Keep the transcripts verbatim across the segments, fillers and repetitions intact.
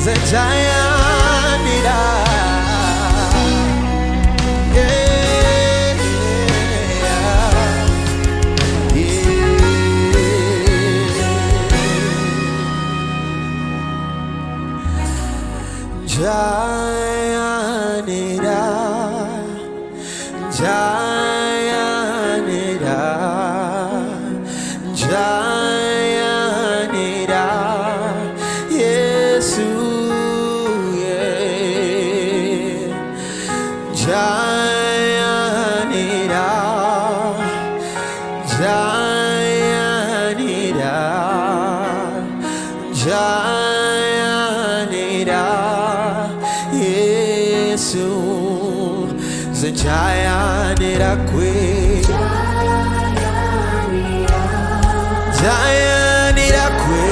Zenjayanira. Jayanira, Jayanira, Jayanira, Yesu, yeah. Jayanira, Jayanira, Jayanira, Yesu, Zenjayanira kwe, Jayanira kwe,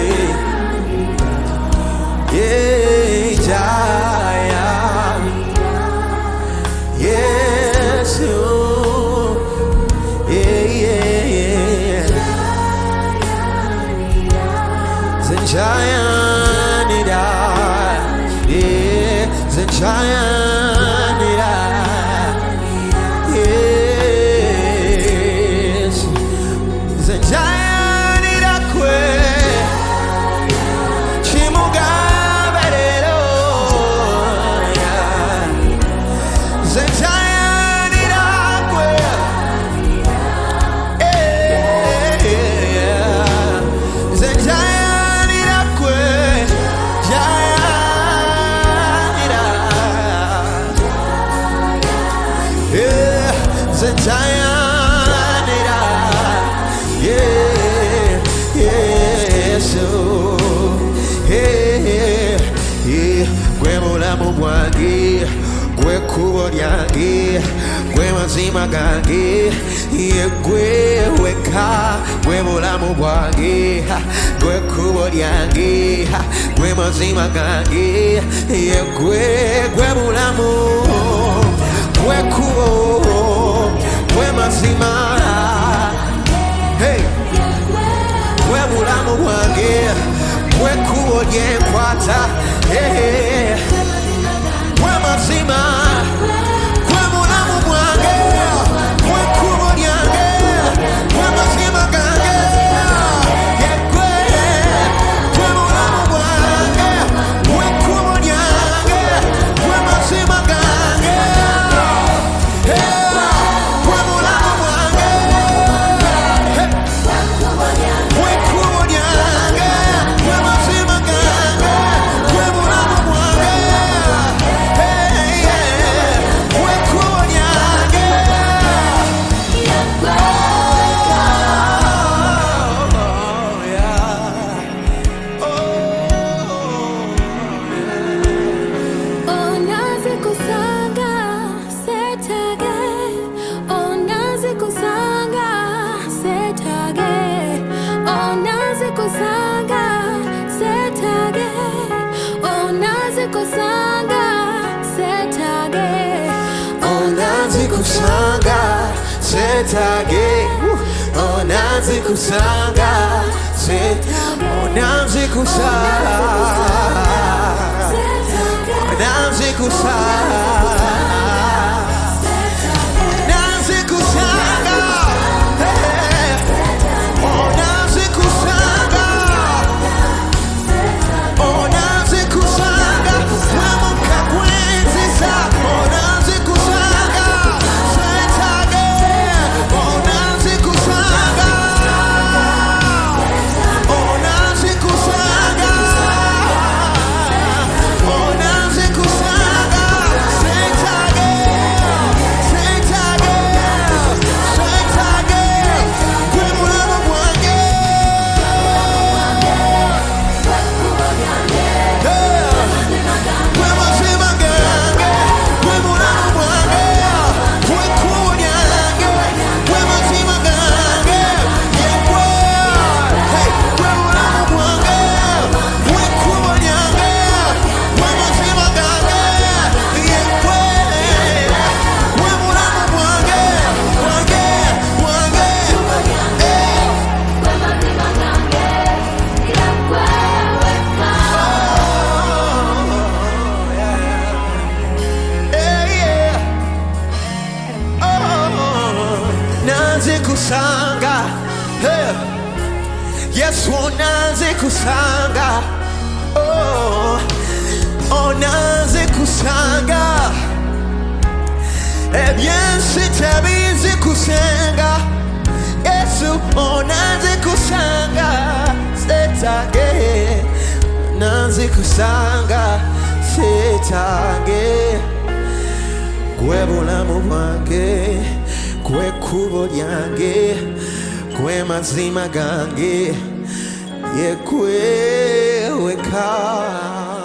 yeah, Jaya, Yesu, yeah, yeah, yeah, Zenjayanira, yeah, Zenjayanira, yes, Zenjayanira kwe, Chimugaberero, yeah. Zenjayanira kwe, yeah. Zenjayanira kwe, Jayanira, yeah. Zenjayanira, yeah, yes, oh, yeah, yeah. Gwe mulamu gwange, gwe kkubo lyange, gwe mazima gange, ye gwe wekka, gwe mulamu gwange, gwe kkubo lyange, gwe mazima gange, ye gwe, gwe mulamu, gwe kkubo, gwe mazima, hey, gwe mulamu gwange, gwe kkubo lyenkwata, hey, gwe mazima, gwe mulamu gwange, gwe kkubo lyange, gwe mazima gange, ye gwe, gwe mulamu gwange, gwe kkubo lyange, gwe mazima gange, hey. Kusanga setage, onazi kusanga setage, onazi kusanga, onazi kusanga, onazi kusanga, onazi kusanga, onazi kusanga, wamuka kwenzisa, onazi kusanga. Kusanga, kusanga. Hey. Yesu onaze kusanga. Oh, onaze kusanga. Ebyensi tebizi kusenga. Yesu onaze kusanga. Setange onaze kusanga. Setange gwe bulamu bwange, gwe kkubo lyange, gwe mazima gange, ye gwe weka.